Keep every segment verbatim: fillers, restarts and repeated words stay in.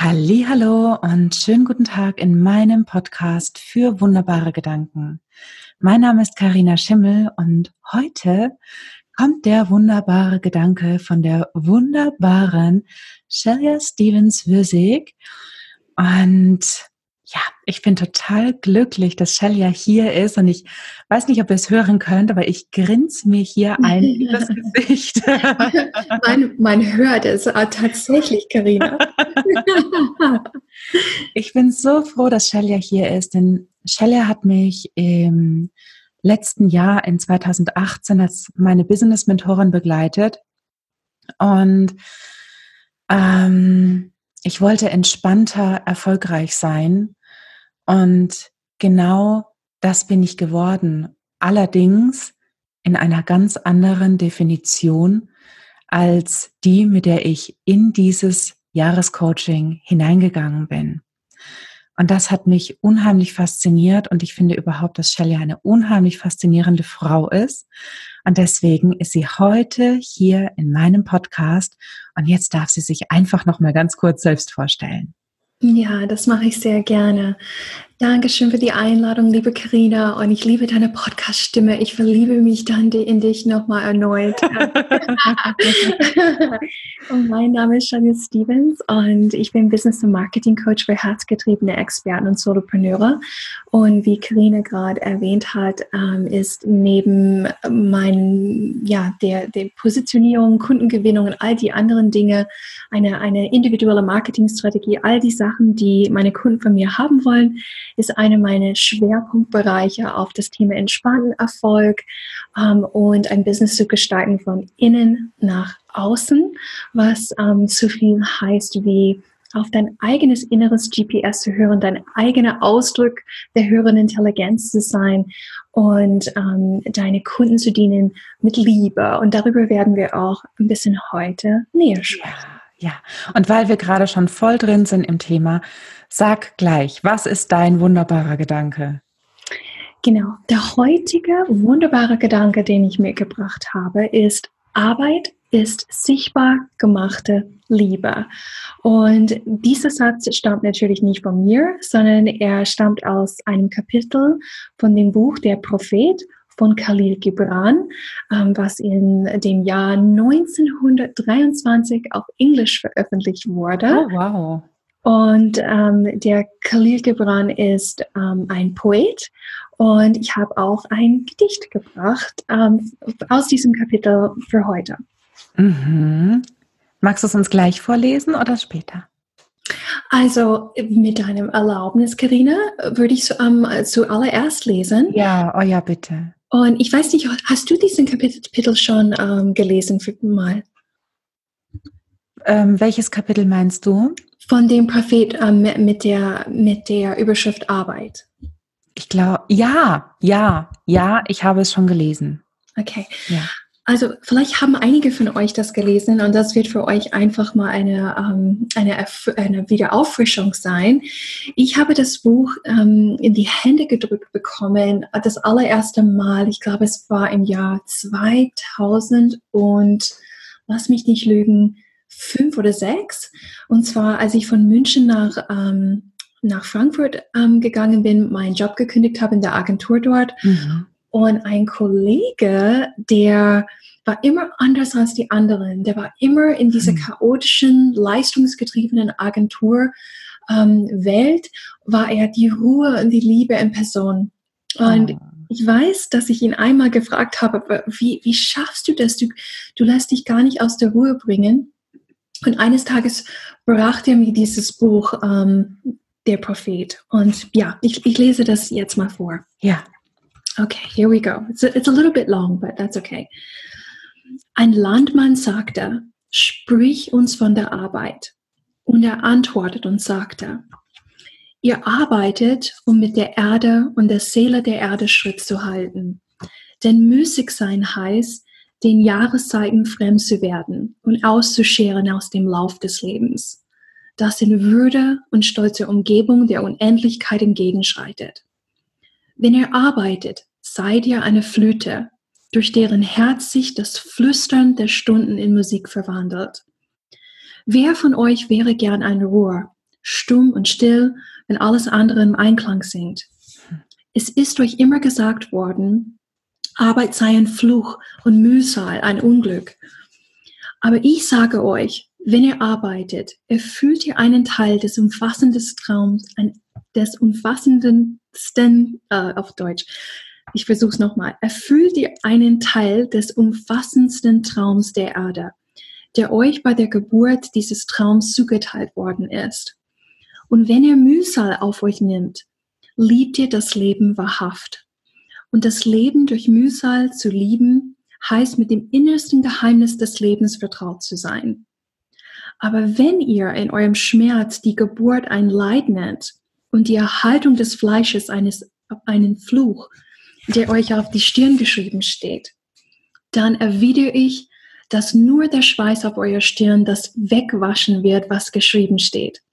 Hallihallo und schönen guten Tag in meinem Podcast für wunderbare Gedanken. Mein Name ist Carina Schimmel und heute kommt der wunderbare Gedanke von der wunderbaren Shelia Stevens-Würsig. Und ja, ich bin total glücklich, dass Shelia hier ist und ich weiß nicht, ob ihr es hören könnt, aber ich grinse mir hier ein in das Gesicht. man, man hört es ah, tatsächlich, Carina. Ich bin so froh, dass Shelia hier ist, denn Shelia hat mich im letzten Jahr in zweitausendachtzehn als meine Business-Mentorin begleitet und ähm, ich wollte entspannter, erfolgreich sein und genau das bin ich geworden. Allerdings in einer ganz anderen Definition als die, mit der ich in dieses Jahrescoaching hineingegangen bin. Und das hat mich unheimlich fasziniert und ich finde überhaupt, dass Shelia eine unheimlich faszinierende Frau ist. Und deswegen ist sie heute hier in meinem Podcast und jetzt darf sie sich einfach noch mal ganz kurz selbst vorstellen. Ja, das mache ich sehr gerne. Dankeschön für die Einladung, liebe Carina, und ich liebe deine Podcast-Stimme. Ich verliebe mich dann in dich nochmal erneut. Und mein Name ist Shelia Stevens und ich bin Business- und Marketing-Coach für herzgetriebene Experten und Solopreneure. Und wie Carina gerade erwähnt hat, ist neben meinen, ja, der, der Positionierung, Kundengewinnung und all die anderen Dinge eine, eine individuelle Marketingstrategie, all die Sachen, die meine Kunden von mir haben wollen, ist eine meiner Schwerpunktbereiche auf das Thema entspannten Erfolg ähm, und ein Business zu gestalten von innen nach außen, was ähm, so viel heißt wie auf dein eigenes inneres G P S zu hören, dein eigener Ausdruck der höheren Intelligenz zu sein und ähm, deine Kunden zu dienen mit Liebe. Und darüber werden wir auch ein bisschen heute näher sprechen. Ja, ja. Und weil wir gerade schon voll drin sind im Thema, sag gleich, was ist dein wunderbarer Gedanke? Genau, der heutige wunderbare Gedanke, den ich mitgebracht habe, ist: Arbeit ist sichtbar gemachte Liebe. Und dieser Satz stammt natürlich nicht von mir, sondern er stammt aus einem Kapitel von dem Buch Der Prophet von Khalil Gibran, ähm, was in dem Jahr neunzehnhundertdreiundzwanzig auf Englisch veröffentlicht wurde. Oh, wow. Und ähm, der Khalil Gibran ist ähm, ein Poet und ich habe auch ein Gedicht gebracht ähm, aus diesem Kapitel für heute. Mhm. Magst du es uns gleich vorlesen oder später? Also mit deinem Erlaubnis, Carina, würde ich ähm, zuallererst lesen. Ja, oh ja, bitte. Und ich weiß nicht, hast du diesen Kapitel schon ähm, gelesen für mal? Ähm, welches Kapitel meinst du? Von dem Prophet ähm, mit der mit der Überschrift Arbeit. Ich glaube, ja, ja, ja, ich habe es schon gelesen. Okay. Ja. Also vielleicht haben einige von euch das gelesen und das wird für euch einfach mal eine, ähm, eine, eine Wiederauffrischung sein. Ich habe das Buch ähm, in die Hände gedrückt bekommen, das allererste Mal, ich glaube es war im Jahr zweitausend und lass mich nicht lügen, fünf oder sechs. Und zwar, als ich von München nach, ähm, nach Frankfurt ähm, gegangen bin, meinen Job gekündigt habe in der Agentur dort. Mhm. Und ein Kollege, der war immer anders als die anderen. Der war immer in dieser chaotischen, leistungsgetriebenen Agenturwelt, ähm, war er die Ruhe und die Liebe in Person. Und oh. Ich weiß, dass ich ihn einmal gefragt habe, wie, wie schaffst du das? Du, du lässt dich gar nicht aus der Ruhe bringen. Und eines Tages brachte er mir dieses Buch, ähm, Der Prophet. Und ja, ich, ich lese das jetzt mal vor. Ja. Okay, here we go. It's a, it's a little bit long, but that's okay. Ein Landmann sagte, sprich uns von der Arbeit. Und er antwortet und sagte, ihr arbeitet, um mit der Erde und der Seele der Erde Schritt zu halten. Denn müßig sein heißt, den Jahreszeiten fremd zu werden und auszuscheren aus dem Lauf des Lebens, das in Würde und stolze Umgebung der Unendlichkeit entgegenschreitet. Wenn ihr arbeitet, seid ihr eine Flöte, durch deren Herz sich das Flüstern der Stunden in Musik verwandelt. Wer von euch wäre gern ein Rohr, stumm und still, wenn alles andere im Einklang singt. Es ist euch immer gesagt worden, Arbeit sei ein Fluch und Mühsal ein Unglück. Aber ich sage euch, wenn ihr arbeitet, erfüllt ihr einen Teil des umfassenden Traums, ein, des umfassendsten, äh, auf Deutsch, ich versuche es nochmal, erfüllt ihr einen Teil des umfassendsten Traums der Erde, der euch bei der Geburt dieses Traums zugeteilt worden ist. Und wenn ihr Mühsal auf euch nimmt, liebt ihr das Leben wahrhaft. Und das Leben durch Mühsal zu lieben, heißt mit dem innersten Geheimnis des Lebens vertraut zu sein. Aber wenn ihr in eurem Schmerz die Geburt ein Leid nennt und die Erhaltung des Fleisches eines, einen Fluch, der euch auf die Stirn geschrieben steht, dann erwidere ich, dass nur der Schweiß auf eurer Stirn das wegwaschen wird, was geschrieben steht.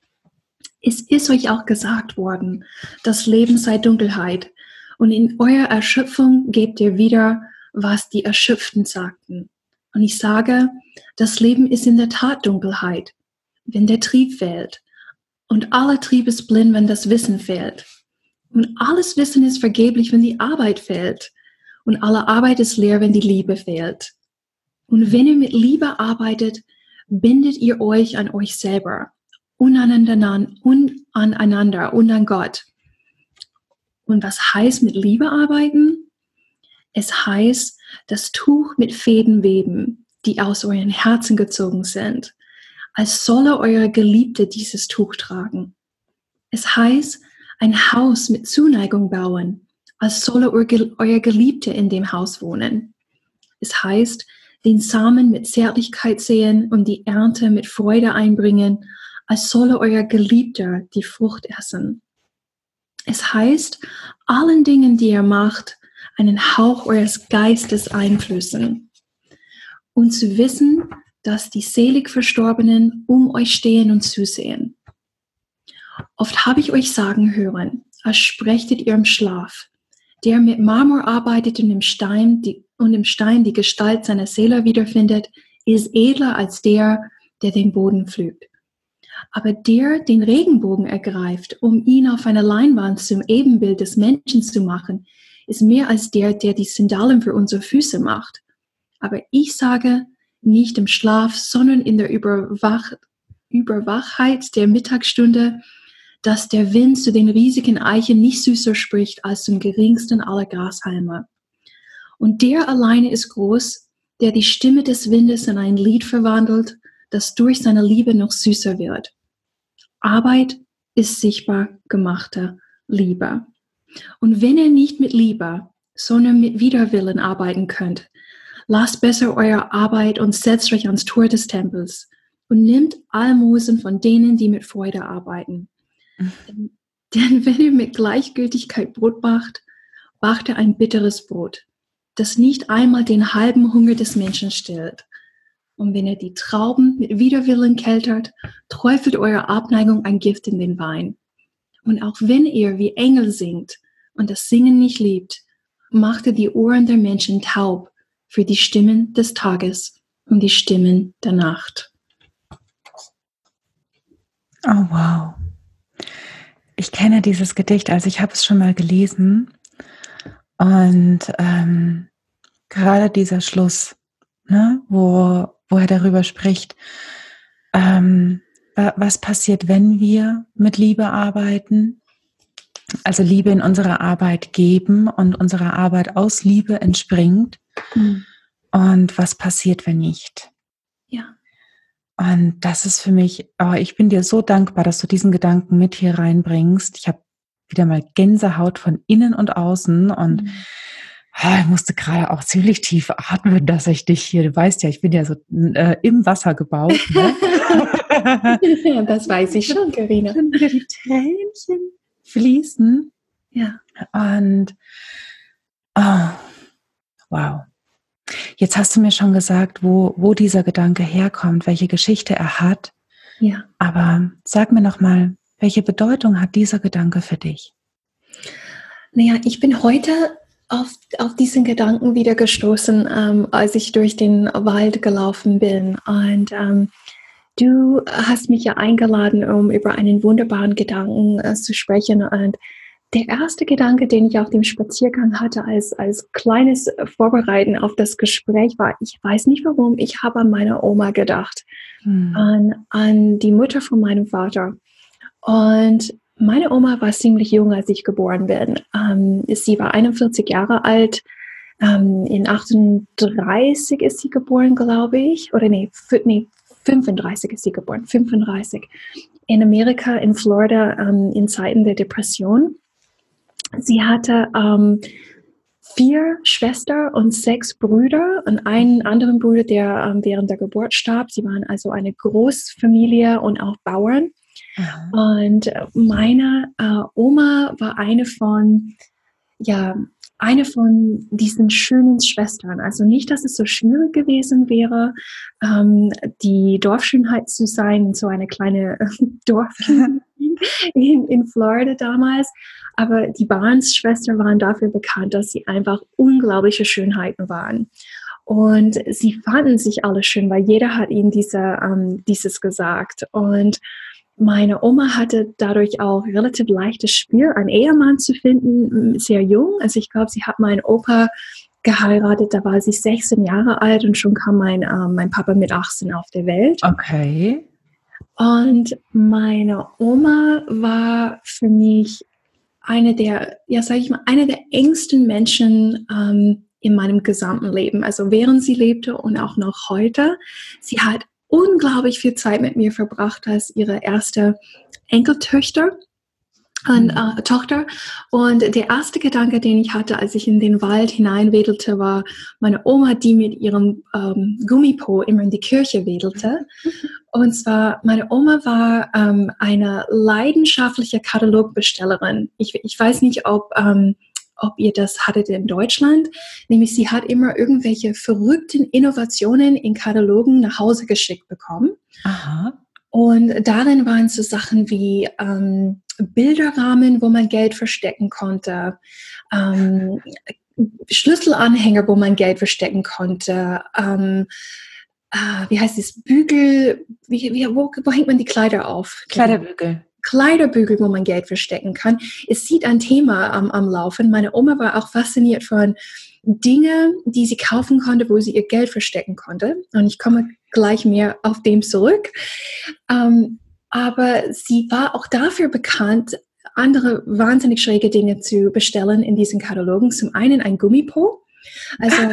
Es ist euch auch gesagt worden, das Leben sei Dunkelheit, und in eurer Erschöpfung gebt ihr wieder, was die Erschöpften sagten. Und ich sage, das Leben ist in der Tat Dunkelheit, wenn der Trieb fehlt. Und aller Trieb ist blind, wenn das Wissen fehlt. Und alles Wissen ist vergeblich, wenn die Arbeit fehlt. Und alle Arbeit ist leer, wenn die Liebe fehlt. Und wenn ihr mit Liebe arbeitet, bindet ihr euch an euch selber und aneinander und aneinander und an Gott. Und was heißt mit Liebe arbeiten? Es heißt, das Tuch mit Fäden weben, die aus euren Herzen gezogen sind, als solle eure Geliebte dieses Tuch tragen. Es heißt, ein Haus mit Zuneigung bauen, als solle euer Geliebte in dem Haus wohnen. Es heißt, den Samen mit Zärtlichkeit säen und die Ernte mit Freude einbringen, als solle euer Geliebter die Frucht essen. Es heißt, allen Dingen, die ihr macht, einen Hauch eures Geistes einflößen und zu wissen, dass die selig Verstorbenen um euch stehen und zusehen. Oft habe ich euch sagen hören, als sprächtet ihr im Schlaf, der mit Marmor arbeitet und im Stein die, und im Stein die Gestalt seiner Seele wiederfindet, ist edler als der, der den Boden pflügt. Aber der den Regenbogen ergreift, um ihn auf einer Leinwand zum Ebenbild des Menschen zu machen, ist mehr als der, der die Sandalen für unsere Füße macht. Aber ich sage, nicht im Schlaf, sondern in der Überwach- Überwachheit der Mittagsstunde, dass der Wind zu den riesigen Eichen nicht süßer spricht als zum geringsten aller Grashalme. Und der alleine ist groß, der die Stimme des Windes in ein Lied verwandelt, das durch seine Liebe noch süßer wird. Arbeit ist sichtbar gemachte Liebe. Und wenn ihr nicht mit Liebe, sondern mit Widerwillen arbeiten könnt, lasst besser eure Arbeit und setzt euch ans Tor des Tempels und nehmt Almosen von denen, die mit Freude arbeiten. Mhm. Denn, denn wenn ihr mit Gleichgültigkeit Brot backt, backt ihr ein bitteres Brot, das nicht einmal den halben Hunger des Menschen stillt. Und wenn ihr die Trauben mit Widerwillen keltert, träufelt eure Abneigung ein Gift in den Wein. Und auch wenn ihr wie Engel singt und das Singen nicht liebt, macht ihr die Ohren der Menschen taub für die Stimmen des Tages und die Stimmen der Nacht. Oh wow. Ich kenne dieses Gedicht, also ich habe es schon mal gelesen. Und ähm, gerade dieser Schluss, ne, wo, wo er darüber spricht, ähm, was passiert, wenn wir mit Liebe arbeiten, also Liebe in unserer Arbeit geben und unsere Arbeit aus Liebe entspringt, mhm. Und was passiert, wenn nicht? Ja. Und das ist für mich, oh, ich bin dir so dankbar, dass du diesen Gedanken mit hier reinbringst. Ich habe wieder mal Gänsehaut von innen und außen und mhm. Ich musste gerade auch ziemlich tief atmen, dass ich dich hier, du weißt ja, ich bin ja so äh, im Wasser gebaut. Ne? Ja, das weiß ich schon, Carina. Schon wieder die Tränchen fließen. Ja. Und oh, wow. Jetzt hast du mir schon gesagt, wo, wo dieser Gedanke herkommt, welche Geschichte er hat. Ja. Aber sag mir noch mal, welche Bedeutung hat dieser Gedanke für dich? Naja, ich bin heute auf, auf diesen Gedanken wieder gestoßen, ähm, als ich durch den Wald gelaufen bin. Und ähm, Du hast mich ja eingeladen, um über einen wunderbaren Gedanken äh, zu sprechen. Und der erste Gedanke, den ich auf dem Spaziergang hatte, als, als kleines Vorbereiten auf das Gespräch war, ich weiß nicht warum, ich habe an meine Oma gedacht, Hm. an, an die Mutter von meinem Vater. Und meine Oma war ziemlich jung, als ich geboren bin. Ähm, sie war einundvierzig Jahre alt. Ähm, in achtunddreißig ist sie geboren, glaube ich. Oder nee, f- nee, fünfunddreißig ist sie geboren. fünfunddreißig. In Amerika, in Florida, ähm, in Zeiten der Depression. Sie hatte ähm, vier Schwestern und sechs Brüder und einen anderen Bruder, der ähm, während der Geburt starb. Sie waren also eine Großfamilie und auch Bauern. Aha. Und meine äh, Oma war eine von, ja, eine von diesen schönen Schwestern. Also nicht, dass es so schwierig gewesen wäre, ähm, die Dorfschönheit zu sein, so eine kleine Dorf in, in Florida damals. Aber die Barnes-Schwestern waren dafür bekannt, dass sie einfach unglaubliche Schönheiten waren. Und sie fanden sich alle schön, weil jeder hat ihnen diese, ähm, dieses gesagt. Und meine Oma hatte dadurch auch relativ leichtes Spiel, einen Ehemann zu finden, sehr jung. Also ich glaube, sie hat meinen Opa geheiratet, da war sie sechzehn Jahre alt und schon kam mein, äh, mein Papa mit achtzehn auf der Welt. Okay. Und meine Oma war für mich eine der, ja, sage ich mal, eine der engsten Menschen ähm, in meinem gesamten Leben. Also während sie lebte und auch noch heute. Sie hat unglaublich viel Zeit mit mir verbracht als ihre erste Enkeltöchter. Und, äh, Tochter. Und der erste Gedanke, den ich hatte, als ich in den Wald hineinwedelte, war meine Oma, die mit ihrem ähm, Gummipo immer in die Kirche wedelte. Und zwar, meine Oma war ähm, eine leidenschaftliche Katalogbestellerin. Ich, ich weiß nicht, ob, ähm, ob ihr das hattet in Deutschland. Nämlich, sie hat immer irgendwelche verrückten Innovationen in Katalogen nach Hause geschickt bekommen. Aha. Und darin waren so Sachen wie ähm, Bilderrahmen, wo man Geld verstecken konnte, ähm, Schlüsselanhänger, wo man Geld verstecken konnte, ähm, äh, wie heißt es, Bügel, wie, wie, wo, wo hängt man die Kleider auf? Kleiderbügel. Kleiderbügel, wo man Geld verstecken kann. Es sieht ein Thema am, am Laufen. Meine Oma war auch fasziniert von Dinge, die sie kaufen konnte, wo sie ihr Geld verstecken konnte. Und ich komme gleich mehr auf dem zurück. Ähm, aber sie war auch dafür bekannt, andere wahnsinnig schräge Dinge zu bestellen in diesen Katalogen. Zum einen ein Gummipo. Also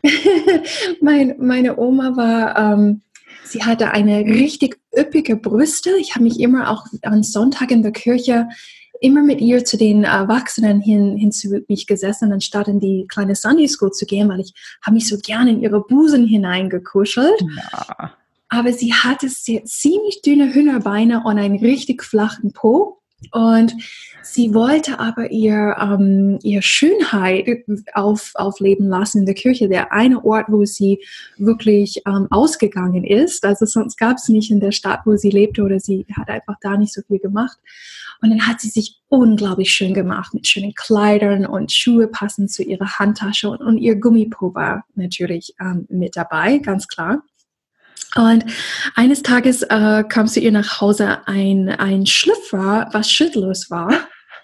mein, meine Oma war, ähm, sie hatte eine richtig üppige Brüste. Ich habe mich immer auch am Sonntag in der Kirche immer mit ihr zu den Erwachsenen hin, hin zu mich gesessen, anstatt in die kleine Sunday School zu gehen, weil ich habe mich so gerne in ihre Busen hineingekuschelt. Ja. Aber sie hatte sehr, ziemlich dünne Hühnerbeine und einen richtig flachen Po. Und sie wollte aber ihr, ähm, ihr Schönheit auf, aufleben lassen in der Kirche. Der eine Ort, wo sie wirklich ähm, ausgegangen ist. Also sonst gab es nicht in der Stadt, wo sie lebte, oder sie hat einfach da nicht so viel gemacht. Und dann hat sie sich unglaublich schön gemacht mit schönen Kleidern und Schuhe passend zu ihrer Handtasche. Und, und ihr Gummipo war natürlich ähm, mit dabei, ganz klar. Und eines Tages äh, kam zu ihr nach Hause ein, ein Schlüpfer, was schrittlos war.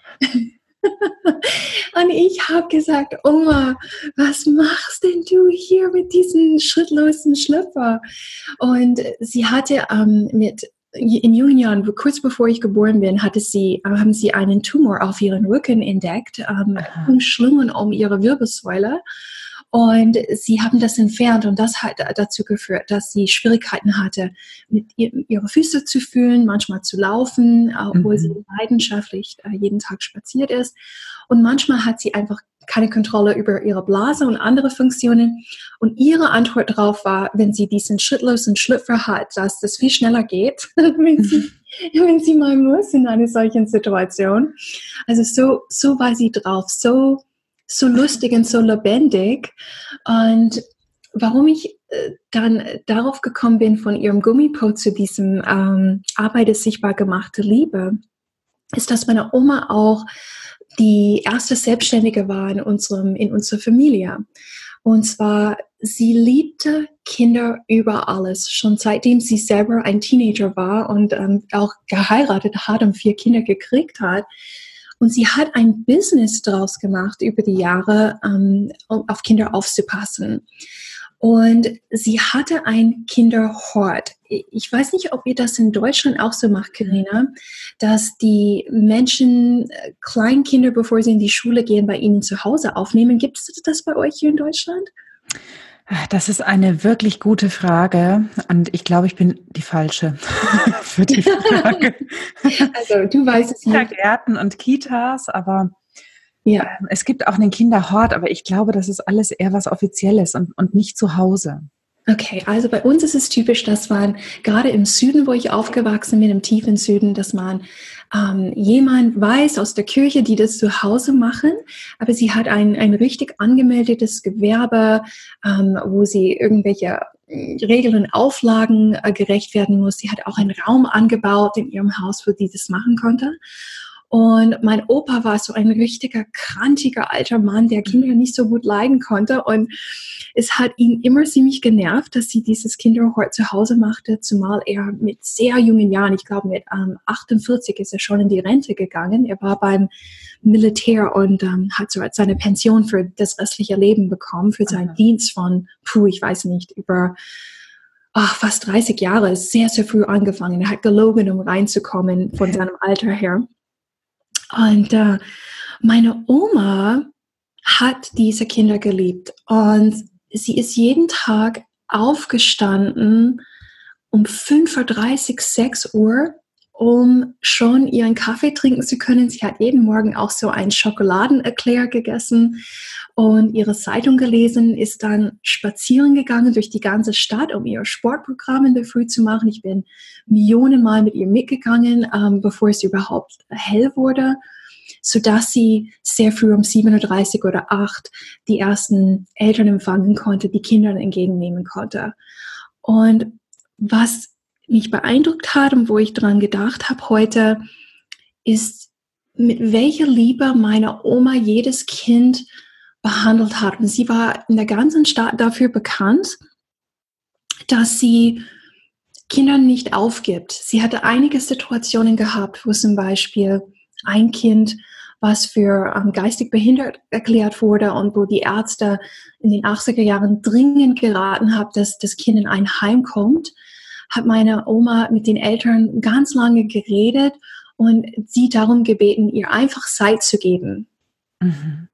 Und ich habe gesagt, Oma, was machst denn du hier mit diesem schrittlosen Schlüpfer? Und sie hatte ähm, mit in jungen Jahren, kurz bevor ich geboren bin, hatte sie, äh, haben sie einen Tumor auf ihren Rücken entdeckt, ähm, umschlungen um ihre Wirbelsäule. Und sie haben das entfernt und das hat dazu geführt, dass sie Schwierigkeiten hatte, mit ihr, ihre Füße zu fühlen, manchmal zu laufen, obwohl mhm. sie leidenschaftlich äh, jeden Tag spaziert ist. Und manchmal hat sie einfach keine Kontrolle über ihre Blase und andere Funktionen. Und ihre Antwort darauf war, wenn sie diesen schrittlosen Schlüpfer hat, dass das viel schneller geht, wenn sie, wenn sie mal muss in einer solchen Situation. Also so, so war sie drauf, so so lustig und so lebendig. Und warum ich äh, dann darauf gekommen bin, von ihrem Gummipo zu diesem ähm, Arbeit ist sichtbar gemachte Liebe, ist, dass meine Oma auch die erste Selbstständige war in unserem, in unserer Familie. Und zwar sie liebte Kinder über alles, schon seitdem sie selber ein Teenager war und ähm, auch geheiratet hat und vier Kinder gekriegt hat. Und sie hat ein Business daraus gemacht über die Jahre, ähm, um auf Kinder aufzupassen. Und sie hatte ein Kinderhort. Ich weiß nicht, ob ihr das in Deutschland auch so macht, Carina, dass die Menschen Kleinkinder, bevor sie in die Schule gehen, bei ihnen zu Hause aufnehmen. Gibt es das bei euch hier in Deutschland? Das ist eine wirklich gute Frage und ich glaube, ich bin die Falsche für die Frage. Also du weißt es nicht. Kindergärten und Kitas, aber ja. ähm, es gibt auch einen Kinderhort, aber ich glaube, das ist alles eher was Offizielles und, und nicht zu Hause. Okay, also bei uns ist es typisch, dass man gerade im Süden, wo ich aufgewachsen bin, im tiefen Süden, dass man ähm, jemand weiß aus der Kirche, die das zu Hause machen, aber sie hat ein, ein richtig angemeldetes Gewerbe, ähm, wo sie irgendwelche Regeln und Auflagen äh, gerecht werden muss. Sie hat auch einen Raum angebaut in ihrem Haus, wo sie das machen konnte. Und mein Opa war so ein richtiger, krantiger alter Mann, der Kinder nicht so gut leiden konnte. Und es hat ihn immer ziemlich genervt, dass sie dieses Kinderhort zu Hause machte, zumal er mit sehr jungen Jahren, ich glaube mit ähm, achtundvierzig ist er schon in die Rente gegangen. Er war beim Militär und ähm, hat so seine Pension für das restliche Leben bekommen, für seinen mhm. Dienst von, puh, ich weiß nicht, über ach, fast dreißig Jahre, ist sehr, sehr früh angefangen. Er hat gelogen, um reinzukommen von seinem Alter her. Und äh, meine Oma hat diese Kinder geliebt und sie ist jeden Tag aufgestanden um fünf Uhr dreißig, sechs Uhr, um schon ihren Kaffee trinken zu können. Sie hat jeden Morgen auch so ein Schokoladen-Eclair gegessen und ihre Zeitung gelesen, ist dann spazieren gegangen durch die ganze Stadt, um ihr Sportprogramm in der Früh zu machen. Ich bin Millionenmal mit ihr mitgegangen, ähm, bevor es überhaupt hell wurde, sodass sie sehr früh um sieben Uhr dreißig oder acht die ersten Eltern empfangen konnte, die Kinder entgegennehmen konnte. Und was mich beeindruckt hat und wo ich dran gedacht habe heute, ist, mit welcher Liebe meine Oma jedes Kind behandelt hat. Und sie war in der ganzen Stadt dafür bekannt, dass sie Kinder nicht aufgibt. Sie hatte einige Situationen gehabt, wo zum Beispiel ein Kind, was für ähm, geistig behindert erklärt wurde und wo die Ärzte in den achtziger Jahren dringend geraten haben, dass das Kind in ein Heim kommt, hat meine Oma mit den Eltern ganz lange geredet und sie darum gebeten, ihr einfach Zeit zu geben. Mhm.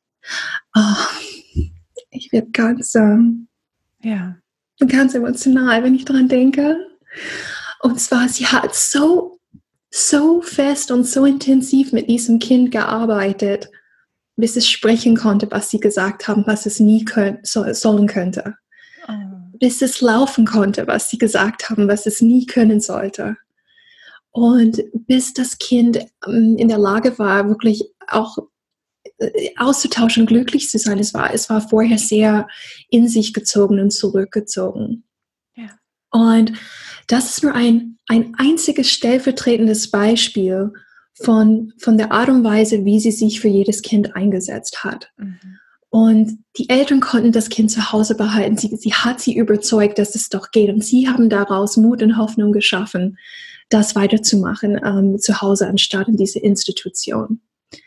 Oh, ich werde ganz, ähm, ja. ganz emotional, wenn ich daran denke. Und zwar, sie hat so, so fest und so intensiv mit diesem Kind gearbeitet, bis es sprechen konnte, was sie gesagt haben, was es nie können, so, sollen könnte. Oh. Bis es laufen konnte, was sie gesagt haben, was es nie können sollte. Und bis das Kind ähm, in der Lage war, wirklich auch äh, auszutauschen, glücklich zu sein. Es war, es war vorher sehr in sich gezogen und zurückgezogen. Ja. Und das ist nur ein, ein einziges stellvertretendes Beispiel von, von der Art und Weise, wie sie sich für jedes Kind eingesetzt hat. Mhm. Und die Eltern konnten das Kind zu Hause behalten. Sie, sie hat sie überzeugt, dass es doch geht. Und sie haben daraus Mut und Hoffnung geschaffen, das weiterzumachen ähm, zu Hause, anstatt in diese Institution.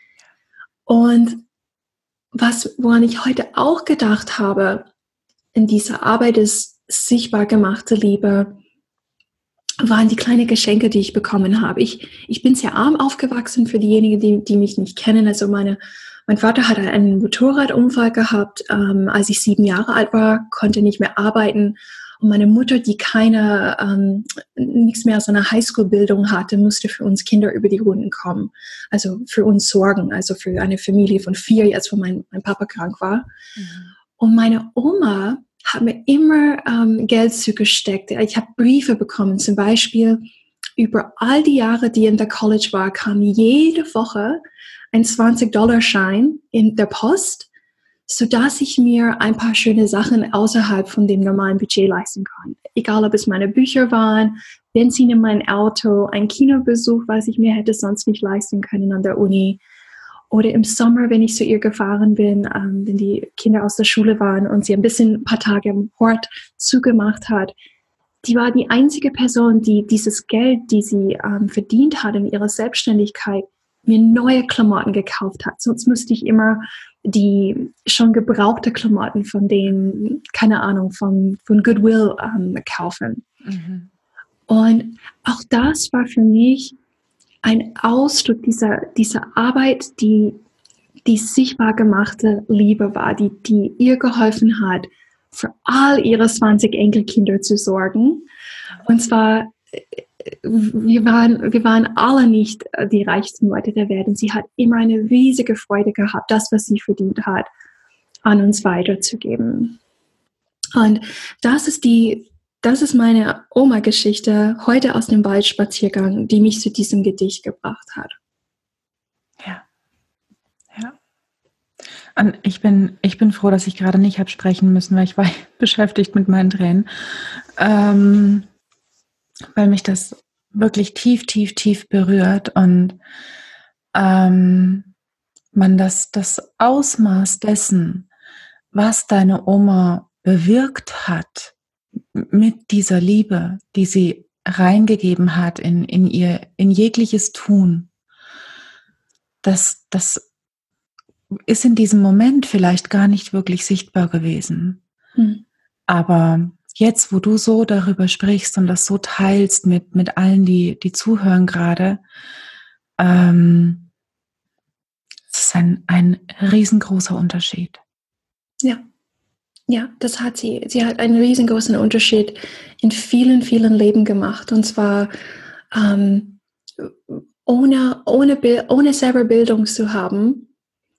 Und was, woran ich heute auch gedacht habe, in dieser Arbeit ist sichtbar gemachte Liebe, waren die kleinen Geschenke, die ich bekommen habe. Ich, ich bin sehr arm aufgewachsen für diejenigen, die, die mich nicht kennen. Also meine Mein Vater hatte einen Motorradunfall gehabt, ähm, als ich sieben Jahre alt war, konnte nicht mehr arbeiten. Und meine Mutter, die keine, ähm, nichts mehr aus einer Highschool-Bildung hatte, musste für uns Kinder über die Runden kommen. Also für uns sorgen, also für eine Familie von vier, jetzt wo mein, mein Papa krank war. Mhm. Und meine Oma hat mir immer ähm, Geld zugesteckt. Ich habe Briefe bekommen, zum Beispiel über all die Jahre, die in der College war, kam jede Woche ein zwanzig-Dollar-Schein in der Post, sodass ich mir ein paar schöne Sachen außerhalb von dem normalen Budget leisten kann. Egal, ob es meine Bücher waren, Benzin in mein Auto, ein Kinobesuch, was ich mir hätte sonst nicht leisten können an der Uni. Oder im Sommer, wenn ich zu ihr gefahren bin, ähm, wenn die Kinder aus der Schule waren und sie ein bisschen ein paar Tage im Hort zugemacht hat. Die war die einzige Person, die dieses Geld, die sie ähm, verdient hat in ihrer Selbstständigkeit, mir neue Klamotten gekauft hat. Sonst müsste ich immer die schon gebrauchte Klamotten von denen, keine Ahnung, von, von Goodwill ähm, kaufen. Mhm. Und auch das war für mich ein Ausdruck dieser, dieser Arbeit, die die sichtbar gemachte Liebe war, die, die ihr geholfen hat, für all ihre zwanzig Enkelkinder zu sorgen. Und zwar, wir waren, wir waren alle nicht die reichsten Leute der Welt. Und sie hat immer eine riesige Freude gehabt, das, was sie verdient hat, an uns weiterzugeben. Und das ist die, das ist meine Oma-Geschichte heute aus dem Waldspaziergang, die mich zu diesem Gedicht gebracht hat. Ja. Ja. Und ich bin, ich bin froh, dass ich gerade nicht habe sprechen müssen, weil ich war beschäftigt mit meinen Tränen. Ähm, weil mich das wirklich tief, tief, tief berührt und ähm, man das, das Ausmaß dessen, was deine Oma bewirkt hat mit dieser Liebe, die sie reingegeben hat in, in ihr, in jegliches Tun, das, das ist in diesem Moment vielleicht gar nicht wirklich sichtbar gewesen. Hm. Aber jetzt, wo du so darüber sprichst und das so teilst mit, mit allen, die, die zuhören gerade, ähm, es ist ein, ein riesengroßer Unterschied. Ja, ja, das hat sie. Sie hat einen riesengroßen Unterschied in vielen, vielen Leben gemacht. Und zwar ähm, ohne, ohne, ohne selber Bildung zu haben,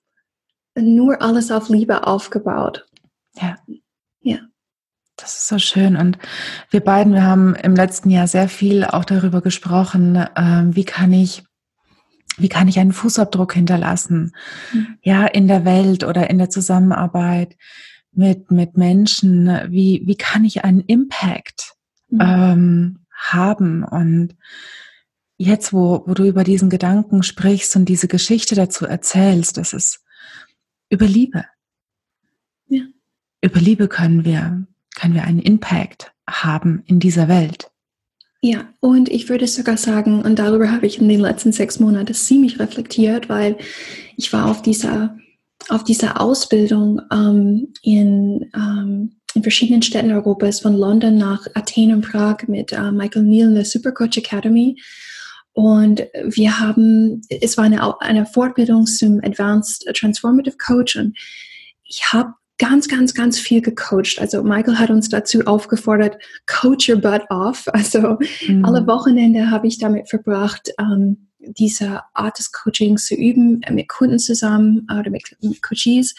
nur alles auf Liebe aufgebaut. Ja. Ja. Das ist so schön. Und wir beiden, wir haben im letzten Jahr sehr viel auch darüber gesprochen, äh, wie kann ich, wie kann ich einen Fußabdruck hinterlassen, mhm. ja, in der Welt oder in der Zusammenarbeit mit, mit Menschen. Wie, wie kann ich einen Impact mhm. ähm, haben? Und jetzt, wo, wo du über diesen Gedanken sprichst und diese Geschichte dazu erzählst, das ist über Liebe. Ja. Über Liebe können wir können wir einen Impact haben in dieser Welt. Ja, und ich würde sogar sagen, und darüber habe ich in den letzten sechs Monaten ziemlich reflektiert, weil ich war auf dieser, auf dieser Ausbildung ähm, in, ähm, in verschiedenen Städten Europas, von London nach Athen und Prag mit äh, Michael Neal in der Supercoach Academy. Und wir haben, es war eine, eine Fortbildung zum Advanced Transformative Coach und ich habe ganz, ganz, ganz viel gecoacht. Also Michael hat uns dazu aufgefordert, coach your butt off. Also mhm. alle Wochenende habe ich damit verbracht, ähm, diese Art des Coachings zu üben, mit Kunden zusammen oder mit, mit Coaches.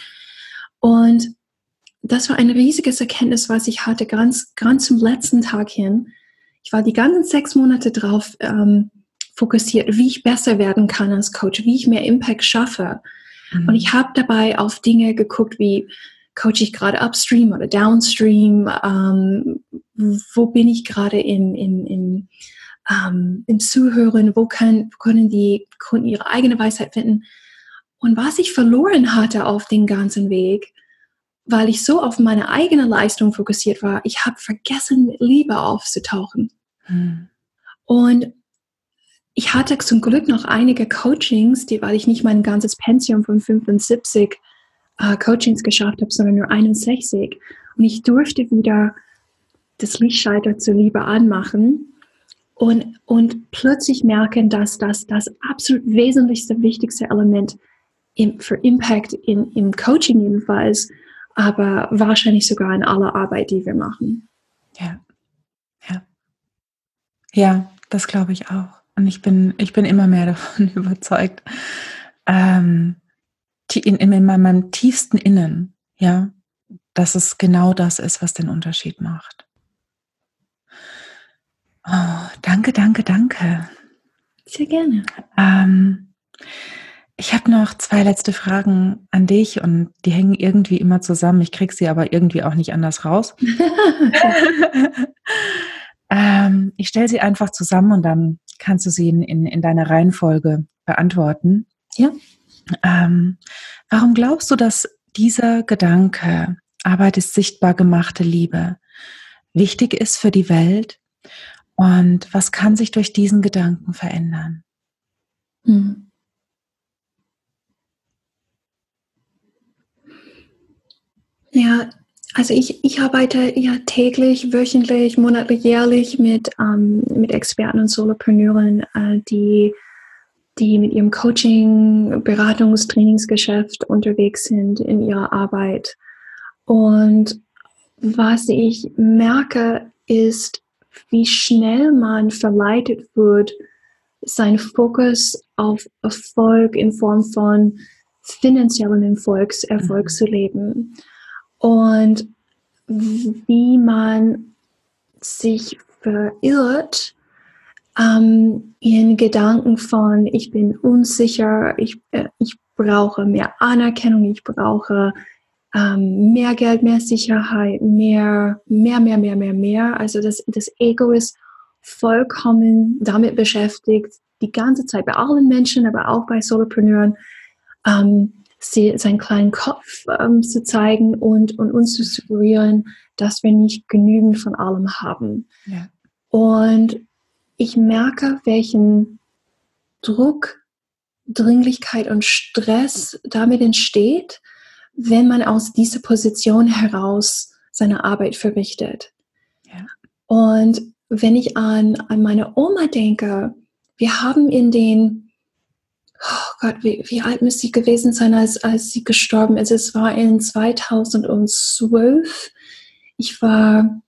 Und das war ein riesiges Erkenntnis, was ich hatte, ganz, ganz zum letzten Tag hin. Ich war die ganzen sechs Monate drauf ähm, fokussiert, wie ich besser werden kann als Coach, wie ich mehr Impact schaffe. Mhm. Und ich habe dabei auf Dinge geguckt, wie coache ich gerade upstream oder downstream, ähm, wo bin ich gerade in, in, in, ähm, im Zuhören, wo kann, können die Kunden ihre eigene Weisheit finden. Und was ich verloren hatte auf den ganzen Weg, weil ich so auf meine eigene Leistung fokussiert war, ich habe vergessen, mit Liebe aufzutauchen. Hm. Und ich hatte zum Glück noch einige Coachings, die, weil ich nicht mein ganzes Pensium von fünfundsiebzig uh, Coachings geschafft habe, sondern nur einundsechzig. Und ich durfte wieder das Lichtschalter zur Liebe anmachen und, und plötzlich merken, dass das das absolut wesentlichste, wichtigste Element im, für Impact in, im Coaching jedenfalls, aber wahrscheinlich sogar in aller Arbeit, die wir machen. Ja, ja. Ja, das glaube ich auch. Und ich bin, ich bin immer mehr davon überzeugt, ähm, in, in meinem tiefsten Innen, ja, dass es genau das ist, was den Unterschied macht. Oh, danke, danke, danke. Sehr gerne. Ähm, ich habe noch zwei letzte Fragen an dich und die hängen irgendwie immer zusammen. Ich kriege sie aber irgendwie auch nicht anders raus. ähm, ich stelle sie einfach zusammen und dann kannst du sie in, in, in deiner Reihenfolge beantworten. Ja. Ähm, warum glaubst du, dass dieser Gedanke, Arbeit ist sichtbar gemachte Liebe, wichtig ist für die Welt? Und was kann sich durch diesen Gedanken verändern? Hm. Ja, also ich, ich arbeite ja täglich, wöchentlich, monatlich, jährlich mit, ähm, mit Experten und Solopreneuren, äh, die, die mit ihrem Coaching, Beratungs-, Trainingsgeschäft unterwegs sind in ihrer Arbeit. Und was ich merke, ist, wie schnell man verleitet wird, seinen Fokus auf Erfolg in Form von finanziellen Erfolgs, Erfolg Mhm. zu leben. Und wie man sich verirrt ähm, in Gedanken von, ich bin unsicher, ich, äh, ich brauche mehr Anerkennung, ich brauche ähm, mehr Geld, mehr Sicherheit, mehr, mehr, mehr, mehr, mehr, mehr. Also das, das Ego ist vollkommen damit beschäftigt, die ganze Zeit bei allen Menschen, aber auch bei Solopreneuren, ähm, sie, seinen kleinen Kopf ähm, zu zeigen und, und uns zu suggerieren, dass wir nicht genügend von allem haben. Ja. Und ich merke, welchen Druck, Dringlichkeit und Stress damit entsteht, wenn man aus dieser Position heraus seine Arbeit verrichtet. Ja. Und wenn ich an, an meine Oma denke, wir haben in den, oh Gott, wie, wie alt müsste sie gewesen sein, als, als sie gestorben ist? Es war in zweitausendzwölf. Ich war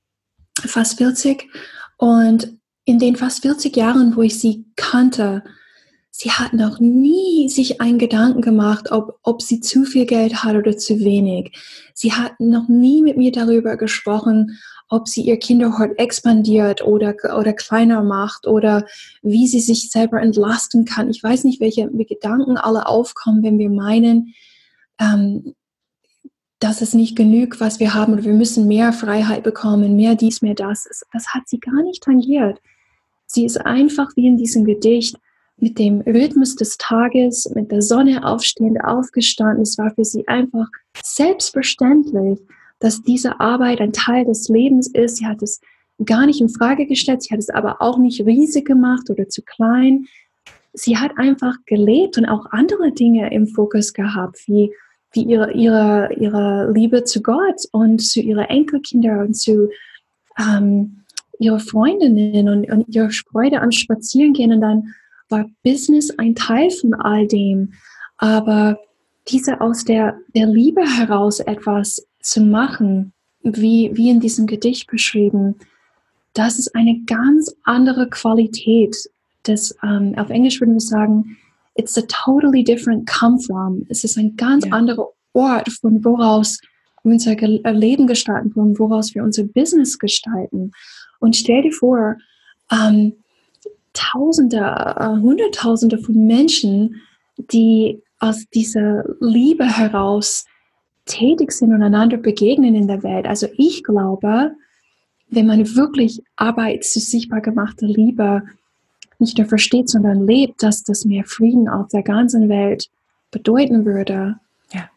fast vierzig und in den fast vierzig Jahren, wo ich sie kannte, sie hat noch nie sich einen Gedanken gemacht, ob, ob sie zu viel Geld hat oder zu wenig. Sie hat noch nie mit mir darüber gesprochen, ob sie ihr Kinderhort expandiert oder, oder kleiner macht oder wie sie sich selber entlasten kann. Ich weiß nicht, welche Gedanken alle aufkommen, wenn wir meinen, ähm, dass es nicht genügt, was wir haben, oder wir müssen mehr Freiheit bekommen, mehr dies, mehr das. Das hat sie gar nicht tangiert. Sie ist einfach wie in diesem Gedicht mit dem Rhythmus des Tages, mit der Sonne aufstehend, aufgestanden. Es war für sie einfach selbstverständlich, dass diese Arbeit ein Teil des Lebens ist. Sie hat es gar nicht in Frage gestellt. Sie hat es aber auch nicht riesig gemacht oder zu klein. Sie hat einfach gelebt und auch andere Dinge im Fokus gehabt, wie, wie ihre, ihre, ihre Liebe zu Gott und zu ihren Enkelkindern und zu ähm, ihre Freundinnen und, und ihre Freude am Spazierengehen. Und dann war Business ein Teil von all dem. Aber diese aus der, der Liebe heraus etwas zu machen, wie, wie in diesem Gedicht beschrieben, das ist eine ganz andere Qualität. Das, um, auf Englisch würden wir sagen, it's a totally different come from. Es ist ein ganz Ja. anderer Ort, von woraus wir unser Leben gestalten, von woraus wir unser Business gestalten. Und stell dir vor, ähm, Tausende, äh, Hunderttausende von Menschen, die aus dieser Liebe heraus tätig sind und einander begegnen in der Welt. Also ich glaube, wenn man wirklich Arbeit zu sichtbar gemachter Liebe nicht nur versteht, sondern lebt, dass das mehr Frieden auf der ganzen Welt bedeuten würde. Ja.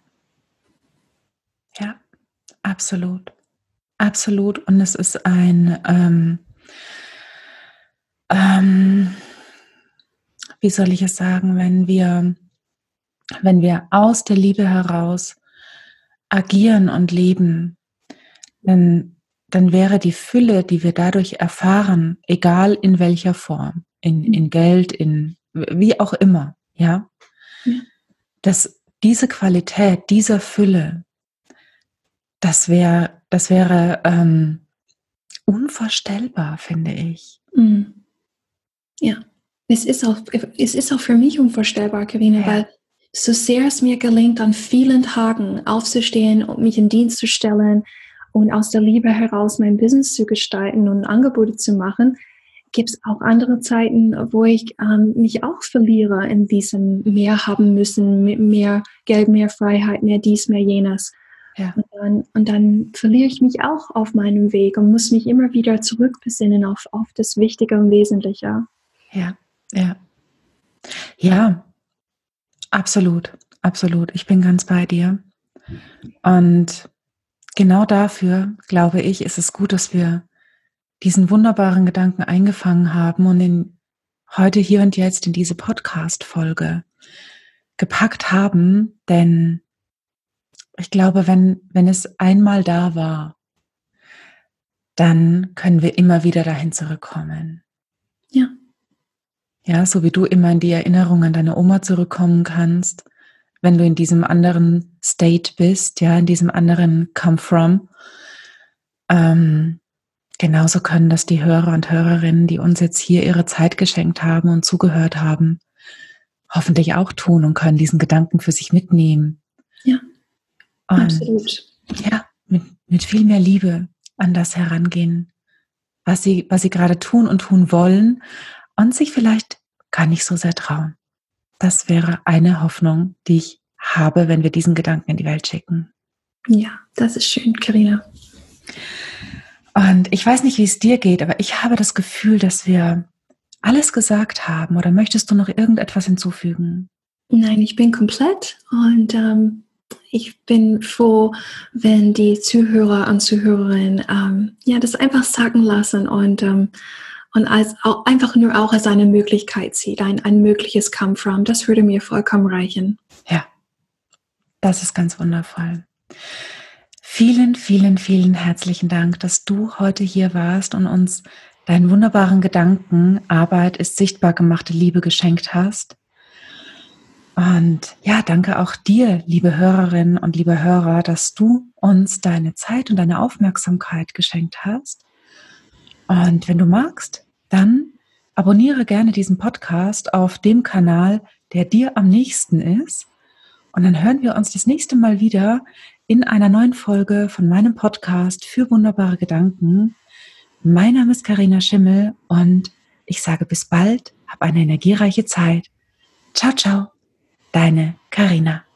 Ja, absolut. Absolut. Und es ist ein, ähm, ähm, wie soll ich es sagen, wenn wir, wenn wir aus der Liebe heraus agieren und leben, dann, dann wäre die Fülle, die wir dadurch erfahren, egal in welcher Form, in, in Geld, in wie auch immer, ja, Ja. dass diese Qualität, diese Fülle, das wäre, das wäre ähm, unvorstellbar, finde ich. Mm. Ja, es ist auch, es ist auch für mich unvorstellbar, Karina, Ja. weil so sehr es mir gelingt, an vielen Tagen aufzustehen und mich in Dienst zu stellen und aus der Liebe heraus mein Business zu gestalten und Angebote zu machen, gibt es auch andere Zeiten, wo ich ähm, mich auch verliere in diesem mehr haben müssen, mehr Geld, mehr Freiheit, mehr dies, mehr jenes. Ja. Und dann, und dann verliere ich mich auch auf meinem Weg und muss mich immer wieder zurückbesinnen auf, auf das Wichtige und Wesentliche. Ja, ja. Ja, Absolut, absolut. Ich bin ganz bei dir. Und genau dafür, glaube ich, ist es gut, dass wir diesen wunderbaren Gedanken eingefangen haben und in heute, hier und jetzt in diese Podcast-Folge gepackt haben, denn ich glaube, wenn, wenn es einmal da war, dann können wir immer wieder dahin zurückkommen. Ja. Ja, so wie du immer in die Erinnerung an deine Oma zurückkommen kannst, wenn du in diesem anderen State bist, ja, in diesem anderen Come From. Ähm, genauso können das die Hörer und Hörerinnen, die uns jetzt hier ihre Zeit geschenkt haben und zugehört haben, hoffentlich auch tun und können diesen Gedanken für sich mitnehmen. Ja, und absolut. Ja, mit, mit viel mehr Liebe an das herangehen, was sie, was sie gerade tun und tun wollen und sich vielleicht gar nicht so sehr trauen. Das wäre eine Hoffnung, die ich habe, wenn wir diesen Gedanken in die Welt schicken. Ja, das ist schön, Carina. Und ich weiß nicht, wie es dir geht, aber ich habe das Gefühl, dass wir alles gesagt haben. Oder möchtest du noch irgendetwas hinzufügen? Nein, ich bin komplett und ähm, ich bin froh, wenn die Zuhörer und Zuhörerinnen ähm, ja, das einfach sacken lassen und, ähm, und als, auch, einfach nur auch als eine Möglichkeit sieht, ein, ein mögliches Come From. Das würde mir vollkommen reichen. Ja, das ist ganz wundervoll. Vielen, vielen, vielen herzlichen Dank, dass du heute hier warst und uns deinen wunderbaren Gedanken, Arbeit ist sichtbar gemachte Liebe geschenkt hast. Und ja, danke auch dir, liebe Hörerinnen und liebe Hörer, dass du uns deine Zeit und deine Aufmerksamkeit geschenkt hast. Und wenn du magst, dann abonniere gerne diesen Podcast auf dem Kanal, der dir am nächsten ist. Und dann hören wir uns das nächste Mal wieder in einer neuen Folge von meinem Podcast für wunderbare Gedanken. Mein Name ist Carina Schimmel und ich sage bis bald, hab eine energiereiche Zeit. Ciao, ciao, deine Carina.